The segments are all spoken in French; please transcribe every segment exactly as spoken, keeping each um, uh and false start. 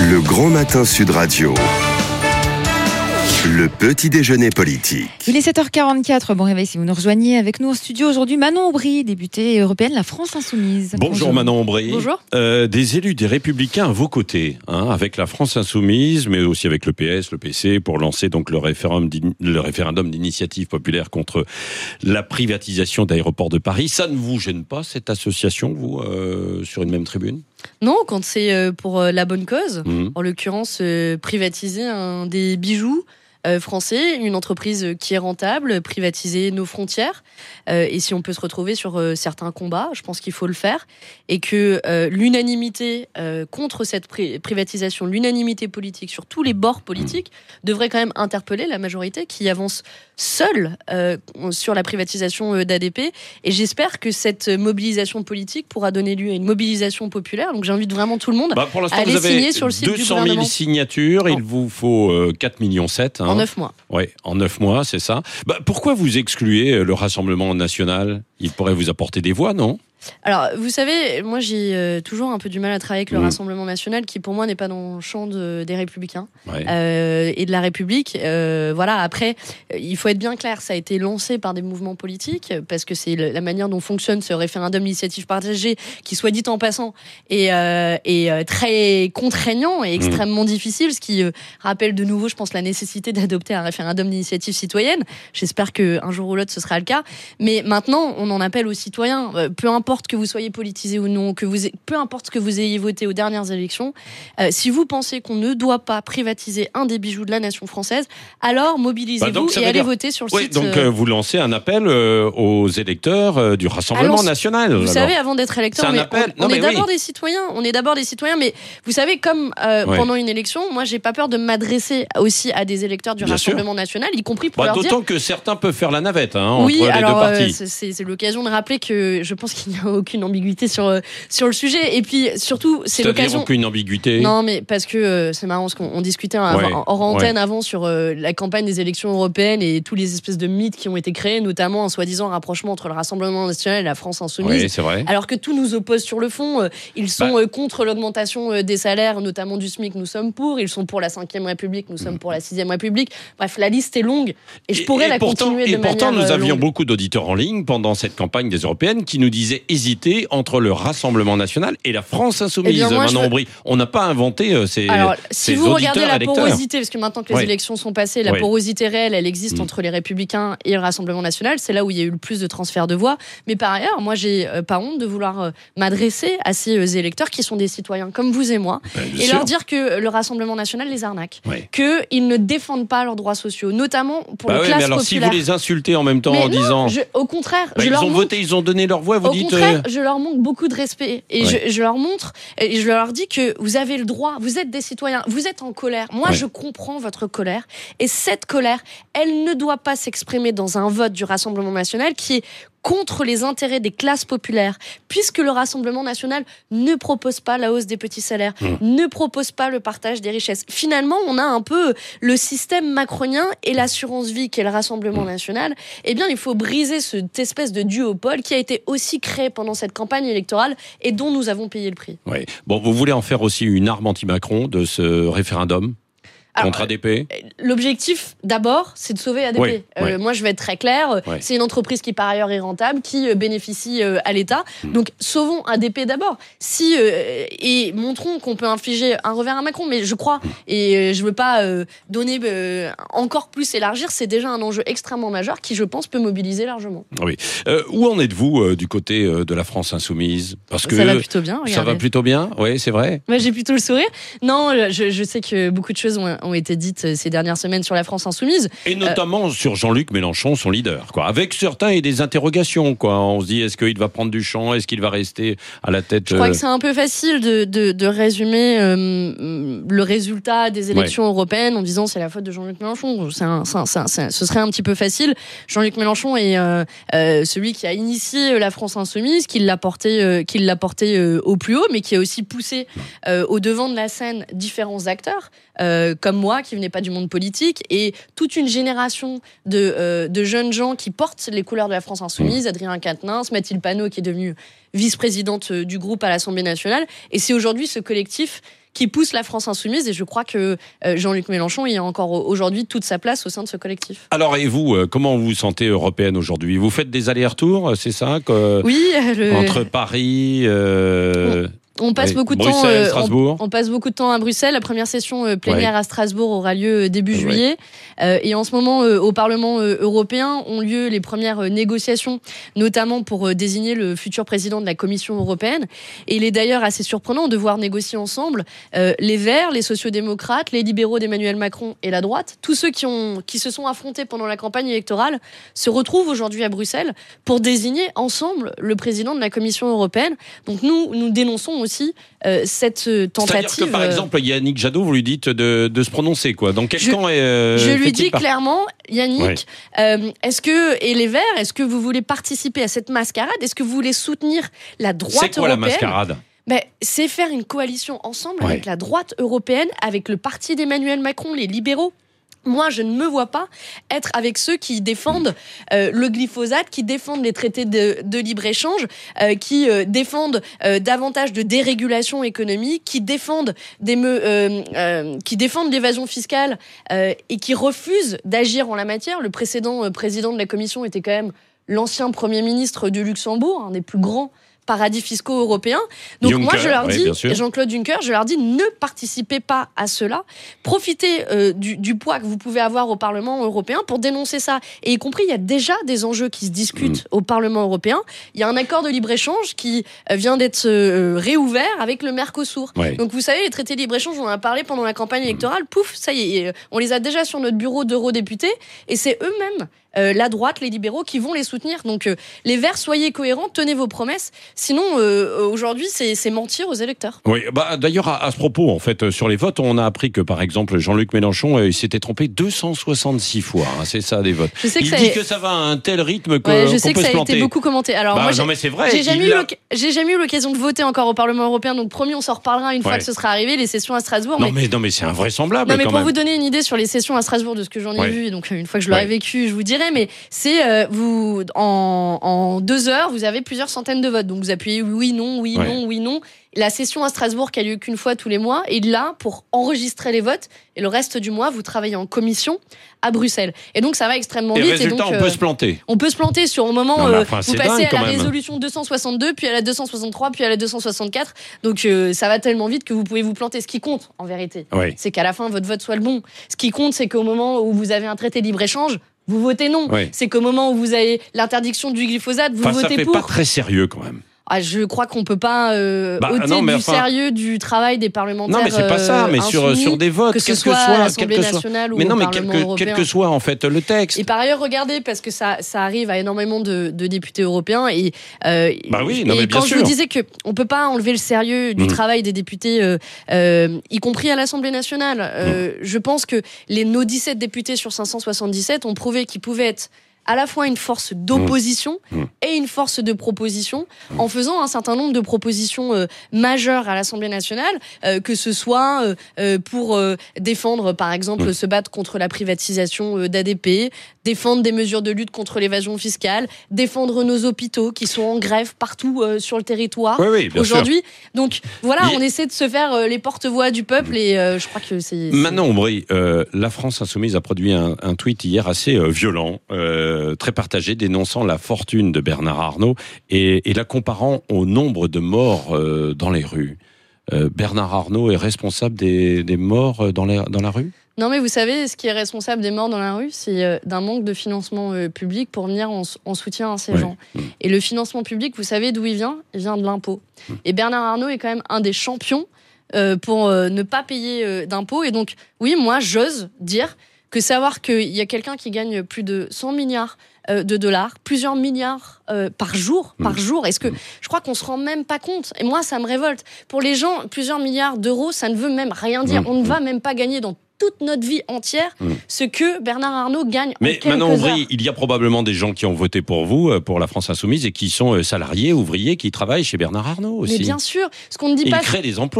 Le Grand Matin Sud Radio. Le petit déjeuner politique. Il est sept heures quarante-quatre. Bon réveil si vous nous rejoignez avec nous en studio aujourd'hui. Manon Aubry, députée européenne, la France Insoumise. Bonjour, Bonjour. Manon Aubry. Bonjour. Euh, des élus des Républicains à vos côtés, hein, avec la France Insoumise, mais aussi avec le P S, le P C, pour lancer donc le référendum, le référendum d'initiative populaire contre la privatisation d'Aéroports de Paris. Ça ne vous gêne pas, cette association, vous, euh, sur une même tribune ? Non, quand c'est pour la bonne cause, mmh. en l'occurrence euh, privatiser un des bijoux euh, français, une entreprise qui est rentable, privatiser nos frontières, euh, et si on peut se retrouver sur euh, certains combats, je pense qu'il faut le faire, et que euh, l'unanimité euh, contre cette pri- privatisation, l'unanimité politique sur tous les bords politiques, mmh. devrait quand même interpeller la majorité qui avance seule euh, sur la privatisation euh, d'A D P, et j'espère que cette mobilisation politique pourra donner lieu à une mobilisation populaire, donc j'invite vraiment tout le monde bah pour à aller vous avez signer sur le site du deux cent gouvernement. mille signatures, non. Il vous faut euh, quatre virgule sept millions. Hein. En neuf mois. Oui, en neuf mois, c'est ça. Bah, pourquoi vous excluez le Rassemblement national ? Il pourrait vous apporter des voix, non ? Alors, vous savez, moi j'ai euh, toujours un peu du mal à travailler avec le mmh. Rassemblement national, qui pour moi n'est pas dans le champ de, des Républicains ouais. euh, et de la République. Euh, voilà. Après, il faut être bien clair, ça a été lancé par des mouvements politiques, parce que c'est la manière dont fonctionne ce référendum d'initiative partagée, qui, soit dit en passant, est, euh, est euh, très contraignant et extrêmement mmh. difficile, ce qui euh, rappelle de nouveau, je pense, la nécessité d'adopter un référendum d'initiative citoyenne. J'espère qu'un jour ou l'autre ce sera le cas. Mais maintenant, on en appelle aux citoyens, euh, peu importe que vous soyez politisé ou non, que vous, peu importe ce que vous ayez voté aux dernières élections, euh, si vous pensez qu'on ne doit pas privatiser un des bijoux de la nation française, alors mobilisez-vous bah et allez dire... voter sur le oui, site. Donc euh, vous lancez un appel euh, aux électeurs euh, du Rassemblement alors, national. Vous alors. savez, avant d'être électeur, on, appel... on, non, on est d'abord oui. des citoyens. On est d'abord des citoyens, mais vous savez, comme euh, ouais. pendant une élection, moi, j'ai pas peur de m'adresser aussi à des électeurs du Bien Rassemblement sûr. national, y compris pour bah, leur d'autant dire. que certains peuvent faire la navette hein, oui, entre alors, les deux partis. Euh, c'est, c'est l'occasion de rappeler que je pense qu'il n'y a aucune ambiguïté sur sur le sujet. Et puis surtout, c'est C'est-à-dire l'occasion. aucune ambiguïté. Non, mais parce que euh, c'est marrant, parce qu'on on discutait en, ouais, hors antenne ouais. avant sur euh, la campagne des élections européennes et tous les espèces de mythes qui ont été créés, notamment un soi-disant rapprochement entre le Rassemblement national et la France insoumise. Oui, c'est vrai. Alors que tout nous oppose sur le fond. Euh, ils sont bah. euh, contre l'augmentation euh, des salaires, notamment du SMIC. Nous sommes pour. Ils sont pour la cinquième République. Nous sommes pour la sixième République. Bref, la liste est longue et je pourrais et, et la pourtant, continuer de et manière pourtant, nous avions longue. beaucoup d'auditeurs en ligne pendant cette campagne des européennes qui nous disaient hésiter entre le Rassemblement national et la France insoumise. Eh bien, moi, Manon Aubry, on n'a pas inventé euh, ces Alors, ces si vous regardez la électeurs. porosité, parce que maintenant que les ouais. élections sont passées, la ouais. porosité réelle, elle existe mmh. entre les Républicains et le Rassemblement national. C'est là où il y a eu le plus de transferts de voix. Mais par ailleurs, moi, j'ai euh, pas honte de vouloir euh, m'adresser à ces euh, électeurs qui sont des citoyens comme vous et moi, ben, et sûr. leur dire que le Rassemblement national les arnaque, ouais. qu'ils ne défendent pas leurs droits sociaux, notamment pour bah les ouais, classes mais alors, populaires. Si vous les insultez en même temps mais en non, disant, je, au contraire, bah, je ils leur ont montre... voté, ils ont donné leur voix. Vous au dites. contraire, euh... je leur manque beaucoup de respect et ouais. je, je leur montre et je leur dis que vous avez le droit, vous êtes des citoyens, vous êtes en colère. Moi, ouais. je comprends votre colère et cette colère, elle ne doit pas s'exprimer dans un vote du Rassemblement national qui est contre les intérêts des classes populaires, puisque le Rassemblement national ne propose pas la hausse des petits salaires, mmh. ne propose pas le partage des richesses. Finalement, on a un peu le système macronien et l'assurance vie qui est le Rassemblement mmh. national. Eh bien, il faut briser cette espèce de duopole qui a été aussi créé pendant cette campagne électorale et dont nous avons payé le prix. Oui. Bon, vous voulez en faire aussi une arme anti-Macron de ce référendum ? Alors, contre A D P ? L'objectif, d'abord, c'est de sauver A D P. Oui, euh, oui. Moi, je vais être très clair. Oui. C'est une entreprise qui, par ailleurs, est rentable, qui euh, bénéficie euh, à l'État. Mmh. Donc, sauvons A D P d'abord. Si, euh, et montrons qu'on peut infliger un revers à Macron. Mais je crois, mmh. et euh, je ne veux pas euh, donner euh, encore plus élargir, c'est déjà un enjeu extrêmement majeur qui, je pense, peut mobiliser largement. Oui. Euh, où en êtes-vous euh, du côté euh, de la France insoumise ? Parce que ça va plutôt bien. Regardez. Ça va plutôt bien, oui, c'est vrai. Moi, j'ai plutôt le sourire. Non, je, je sais que beaucoup de choses ont, ont été dites ces dernières semaines sur la France insoumise. Et notamment euh, sur Jean-Luc Mélenchon, son leader. Quoi. Avec certains et des interrogations. Quoi. On se dit, est-ce qu'il va prendre du champ ? Est-ce qu'il va rester à la tête ? Je crois euh... que c'est un peu facile de, de, de résumer euh, le résultat des élections ouais. européennes en disant c'est la faute de Jean-Luc Mélenchon. C'est un, c'est un, c'est un, c'est un, ce serait un petit peu facile. Jean-Luc Mélenchon est euh, euh, celui qui a initié la France insoumise, qui l'a porté, euh, qui l'a porté euh, au plus haut, mais qui a aussi poussé euh, au devant de la scène différents acteurs. Euh, comme moi, qui venais pas du monde politique, et toute une génération de, euh, de jeunes gens qui portent les couleurs de la France insoumise, Adrien Quatennens, Mathilde Panot, qui est devenue vice-présidente du groupe à l'Assemblée nationale, et c'est aujourd'hui ce collectif qui pousse la France insoumise. Et je crois que euh, Jean-Luc Mélenchon il a encore aujourd'hui toute sa place au sein de ce collectif. Alors, et vous, euh, comment vous vous sentez européenne aujourd'hui ? Vous faites des allers-retours, c'est ça que, Oui. Le... Entre Paris... Euh... Bon. On passe oui. beaucoup de Bruxelles, temps. Euh, Strasbourg. On, on passe beaucoup de temps à Bruxelles. La première session euh, plénière ouais. à Strasbourg aura lieu euh, début ouais. juillet. Euh, et en ce moment, euh, au Parlement euh, européen, ont lieu les premières euh, négociations, notamment pour euh, désigner le futur président de la Commission européenne. Et il est d'ailleurs assez surprenant de voir négocier ensemble euh, les Verts, les sociodémocrates, les libéraux d'Emmanuel Macron et la droite. Tous ceux qui ont qui se sont affrontés pendant la campagne électorale se retrouvent aujourd'hui à Bruxelles pour désigner ensemble le président de la Commission européenne. Donc nous, nous dénonçons aussi euh, cette tentative. C'est-à-dire que par exemple, Yannick Jadot, vous lui dites de, de se prononcer, quoi. Dans quel je, camp est, euh, Je lui dis part... clairement, Yannick, ouais. euh, est-ce que, et les Verts, est-ce que vous voulez participer à cette mascarade ? Est-ce que vous voulez soutenir la droite européenne ? C'est quoi la mascarade ? Ben, c'est faire une coalition ensemble ouais. avec la droite européenne, avec le parti d'Emmanuel Macron, les libéraux. Moi, je ne me vois pas être avec ceux qui défendent euh, le glyphosate, qui défendent les traités de, de libre-échange, euh, qui euh, défendent euh, davantage de dérégulation économique, qui défendent, des me, euh, euh, qui défendent l'évasion fiscale euh, et qui refusent d'agir en la matière. Le précédent euh, président de la Commission était quand même l'ancien Premier ministre du Luxembourg, un des plus grands paradis fiscaux européens. Donc Juncker, moi, je leur dis, oui, Jean-Claude Juncker, je leur dis, ne participez pas à cela. Profitez euh, du, du poids que vous pouvez avoir au Parlement européen pour dénoncer ça. Et y compris, il y a déjà des enjeux qui se discutent mmh. au Parlement européen. Il y a un accord de libre-échange qui euh, vient d'être euh, réouvert avec le Mercosur. Ouais. Donc vous savez, les traités de libre-échange, on en a parlé pendant la campagne électorale, pouf, ça y est, on les a déjà sur notre bureau d'eurodéputés, et c'est eux-mêmes Euh, la droite, les libéraux qui vont les soutenir. Donc euh, les Verts, soyez cohérents, tenez vos promesses. Sinon, euh, aujourd'hui, c'est, c'est mentir aux électeurs. Oui, bah d'ailleurs à, à ce propos, en fait, sur les votes, on a appris que par exemple Jean-Luc Mélenchon, euh, il s'était trompé deux cent soixante-six fois. Hein, c'est ça des votes. Je sais que il ça dit est... que ça va à un tel rythme que ouais, je qu'on sais peut que ça se a été beaucoup commenté. Alors bah, moi, non mais c'est vrai. J'ai jamais, eu a... j'ai jamais eu l'occasion de voter encore au Parlement européen. Donc promis, on s'en reparlera une ouais. fois que ce sera arrivé. Les sessions à Strasbourg. Non mais, mais non mais c'est invraisemblable. Non mais quand pour même. vous donner une idée sur les sessions à Strasbourg de ce que j'en ai ouais. vu, donc une fois que je l'aurai ouais. vécu, je vous dirai. Mais c'est euh, vous. En, en deux heures, vous avez plusieurs centaines de votes. Donc vous appuyez oui, non, oui, ouais. non, oui, non. La session à Strasbourg qui a lieu qu'une fois tous les mois est là pour enregistrer les votes. Et le reste du mois, vous travaillez en commission à Bruxelles. Et donc ça va extrêmement et vite. Résultat, et donc, on euh, peut se planter. On peut se planter sur un moment. Non, euh, enfin, vous passez dingue, à la même. résolution deux cent soixante-deux, puis à la deux cent soixante-trois, puis à la deux cent soixante-quatre. Donc euh, ça va tellement vite que vous pouvez vous planter. Ce qui compte, en vérité, oui. c'est qu'à la fin, votre vote soit le bon. Ce qui compte, c'est qu'au moment où vous avez un traité de libre-échange, vous votez non. Oui. C'est qu'au moment où vous avez l'interdiction du glyphosate, vous enfin, votez pour. Ça fait pour. pas très sérieux quand même. Ah, je crois qu'on peut pas euh, bah, ôter non, du enfin... sérieux du travail des parlementaires. Non, mais c'est pas ça. Mais sur insoumis, sur des votes, que ce quel soit que soit, à l'Assemblée quel que nationale soit. ou mais non, au mais Parlement quel que, européen. quel que soit en fait le texte. Et par ailleurs, regardez, parce que ça ça arrive à énormément de, de députés européens et euh, bah oui, non, et mais bien quand sûr. je vous disais que on peut pas enlever le sérieux du mmh. travail des députés, euh, euh, y compris à l'Assemblée nationale. Euh, mmh. Je pense que les nos dix-sept députés sur cinq cent soixante-dix-sept ont prouvé qu'ils pouvaient être à la fois une force d'opposition mmh. et une force de proposition, mmh. en faisant un certain nombre de propositions euh, majeures à l'Assemblée nationale, euh, que ce soit euh, euh, pour euh, défendre, par exemple, mmh. se battre contre la privatisation euh, d'A D P, défendre des mesures de lutte contre l'évasion fiscale, défendre nos hôpitaux qui sont en grève partout euh, sur le territoire oui, oui, aujourd'hui. Sûr. Donc voilà, Il... on essaie de se faire euh, les porte-voix du peuple et euh, je crois que c'est... c'est... Manon Aubry, euh, la France Insoumise a produit un, un tweet hier assez euh, violent, euh, très partagé, dénonçant la fortune de Bernard Arnault et, et la comparant au nombre de morts euh, dans les rues. Euh, Bernard Arnault est responsable des, des morts dans la, dans la rue ? Non, mais vous savez, ce qui est responsable des morts dans la rue, c'est euh, d'un manque de financement euh, public pour venir en, en soutien à ces ouais. gens. Mmh. Et le financement public, vous savez d'où il vient ? Il vient de l'impôt. Mmh. Et Bernard Arnault est quand même un des champions euh, pour euh, ne pas payer euh, d'impôts. Et donc, oui, moi, j'ose dire que savoir qu'il y a quelqu'un qui gagne plus de cent milliards euh, de dollars, plusieurs milliards euh, par jour, mmh. par jour, est-ce que je crois qu'on se rend même pas compte ? Et moi, ça me révolte. Pour les gens, plusieurs milliards d'euros, ça ne veut même rien dire. Mmh. On ne va même pas gagner dans toute notre vie entière mmh. ce que Bernard Arnault gagne mais en quelques Manon Aubry, heures. Il y a probablement des gens qui ont voté pour vous, pour la France Insoumise, et qui sont salariés, ouvriers, qui travaillent chez Bernard Arnault aussi. Mais bien sûr, ce qu'on ne dit et pas... il crée des emplois.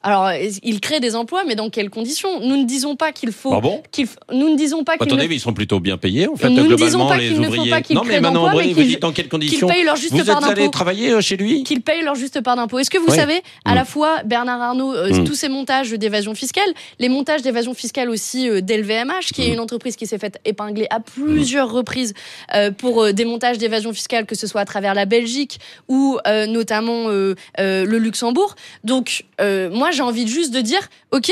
Alors, il crée des emplois, mais dans quelles conditions ? Nous ne disons pas qu'il faut. Ah bon qu'il, nous ne disons pas qu'il. Attendez, ne... mais ils sont plutôt bien payés, en fait, nous globalement, ne disons pas les qu'il ouvriers. Ne faut pas qu'ils non, mais créent Manon d'emplois, Aubry, mais vous qu'ils, dites dans quelles conditions qu'ils payent leur juste vous part êtes d'impôt. allé travailler chez lui ? Qu'ils payent leur juste part d'impôt. Est-ce que vous oui. savez, à mmh. la fois, Bernard Arnault, euh, mmh. tous ces montages d'évasion fiscale, les montages d'évasion fiscale aussi euh, d'L V M H, qui mmh. est une entreprise qui s'est faite épingler à plusieurs mmh. reprises euh, pour euh, des montages d'évasion fiscale, que ce soit à travers la Belgique ou euh, notamment euh, euh, le Luxembourg. Donc, euh, moi, j'ai envie juste de dire, ok,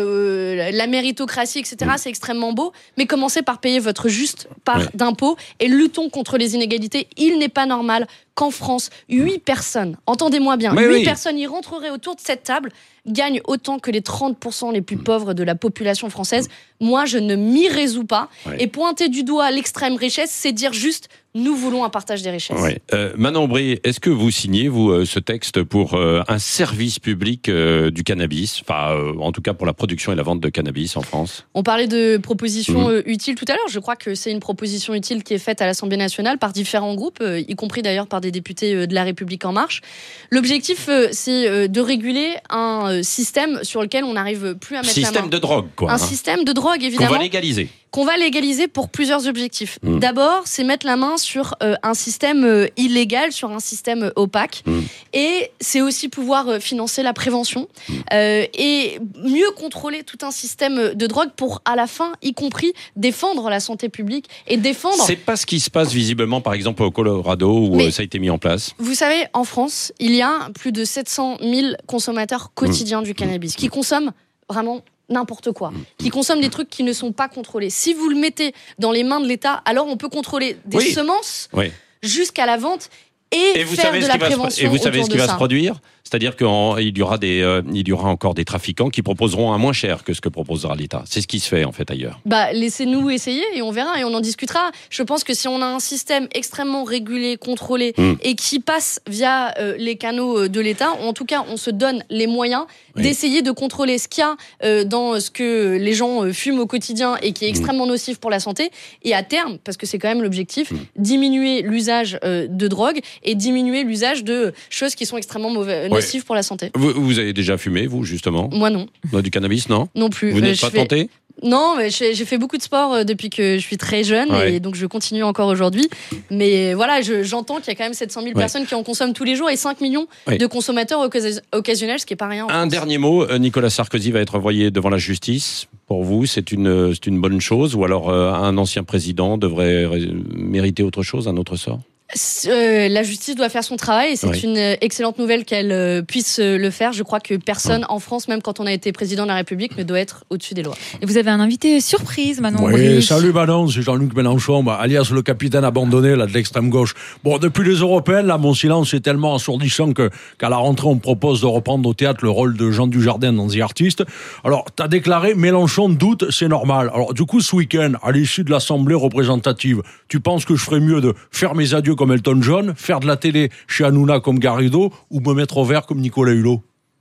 euh, la méritocratie, et cetera, mmh. c'est extrêmement beau, mais commencez par payer votre juste part ouais. d'impôt et luttons contre les inégalités. Il n'est pas normal qu'en France, huit personnes, entendez-moi bien, huit oui. personnes y rentreraient autour de cette table, gagnent autant que les trente pour cent les plus pauvres de la population française. Moi, je ne m'y résous pas. Ouais. Et pointer du doigt l'extrême richesse, c'est dire juste, nous voulons un partage des richesses. Ouais. Euh, Manon Aubry, est-ce que vous signez, vous, euh, ce texte pour euh, un service public euh, du cannabis, enfin, euh, en tout cas pour la production et la vente de cannabis en France ? On parlait de propositions mmh. euh, utiles tout à l'heure. Je crois que c'est une proposition utile qui est faite à l'Assemblée nationale par différents groupes, euh, y compris d'ailleurs par des députés euh, de La République En Marche. L'objectif, euh, c'est euh, de réguler un euh, système sur lequel on n'arrive plus à mettre système la main. Système de drogue, quoi. Un hein. système de drogue, évidemment. Qu'on va légaliser. Qu'on va légaliser pour plusieurs objectifs. Mmh. D'abord, c'est mettre la main sur euh, un système euh, illégal, sur un système euh, opaque. Mmh. Et c'est aussi pouvoir euh, financer la prévention mmh. euh, et mieux contrôler tout un système de drogue pour, à la fin, y compris défendre la santé publique et défendre... C'est pas ce qui se passe visiblement, par exemple, au Colorado, où Mais ça a été mis en place. Vous savez, en France, il y a plus de sept cent mille consommateurs quotidiens mmh. du cannabis qui consomment vraiment... n'importe quoi, qui consomment des trucs qui ne sont pas contrôlés. Si vous le mettez dans les mains de l'État, alors on peut contrôler des oui. semences oui. jusqu'à la vente et, et vous faire savez de ce la qui va prévention. Se, et vous savez ce qui va ça. se produire ? C'est-à-dire qu'il y aura des, euh, il y aura encore des trafiquants qui proposeront un moins cher que ce que proposera l'État. C'est ce qui se fait en fait ailleurs. Bah, laissez-nous essayer et on verra et on en discutera. Je pense que si on a un système extrêmement régulé, contrôlé mmh. et qui passe via euh, les canaux de l'État, en tout cas, on se donne les moyens oui. d'essayer de contrôler ce qu'il y a euh, dans ce que les gens euh, fument au quotidien et qui est extrêmement mmh. nocif pour la santé. Et à terme, parce que c'est quand même l'objectif, mmh. diminuer l'usage euh, de drogue et diminuer l'usage de choses qui sont extrêmement mauvais, nocives ouais. pour la santé. Vous, vous avez déjà fumé, vous, justement ? Moi, non. non. Du cannabis, non ? Non plus. Vous n'êtes euh, pas fais... tenté ? Non, mais j'ai fait beaucoup de sport depuis que je suis très jeune ouais. et donc je continue encore aujourd'hui. Mais voilà, je, j'entends qu'il y a quand même sept cent mille ouais. personnes qui en consomment tous les jours et cinq millions ouais. de consommateurs ocas- occasionnels, ce qui n'est pas rien. Un France. Dernier mot, Nicolas Sarkozy va être envoyé devant la justice. Pour vous, c'est une, c'est une bonne chose ou alors euh, un ancien président devrait ré- mériter autre chose, un autre sort ? Euh, la justice doit faire son travail et c'est oui. une excellente nouvelle qu'elle euh, puisse euh, le faire. Je crois que personne oui. en France, même quand on a été président de la République, ne doit être au-dessus des lois. Et vous avez un invité surprise, Manon Oui, Aubry. Salut Manon, c'est Jean-Luc Mélenchon, bah, alias le capitaine abandonné là, de l'extrême gauche. Bon, depuis les européennes, là, mon silence est tellement assourdissant que, qu'à la rentrée, on me propose de reprendre au théâtre le rôle de Jean Dujardin dans The Artist. Alors, t'as déclaré Mélenchon doute, c'est normal. Alors, du coup, ce week-end, à l'issue de l'Assemblée représentative, tu penses que je ferais mieux de faire mes adieux comme Elton John, faire de la télé chez Hanouna comme Garrido ou me mettre au vert comme Nicolas Hulot?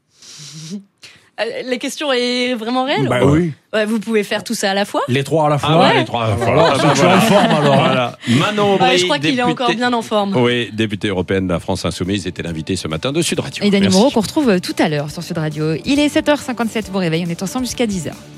La question est vraiment réelle. Bah oui. Ouais, vous pouvez faire tout ça à la fois. Les trois à la fois. Ah ouais, les trois à la fois. Voilà, ah bah, voilà. en forme alors. Voilà. Manon Aubry, ouais, je crois qu'il députée... est encore bien en forme. Oui, députée européenne de la France Insoumise, était l'invité ce matin de Sud Radio. Et Dany Moreau qu'on retrouve tout à l'heure sur Sud Radio. Il est sept heures cinquante-sept, vous réveillez, on est ensemble jusqu'à dix heures.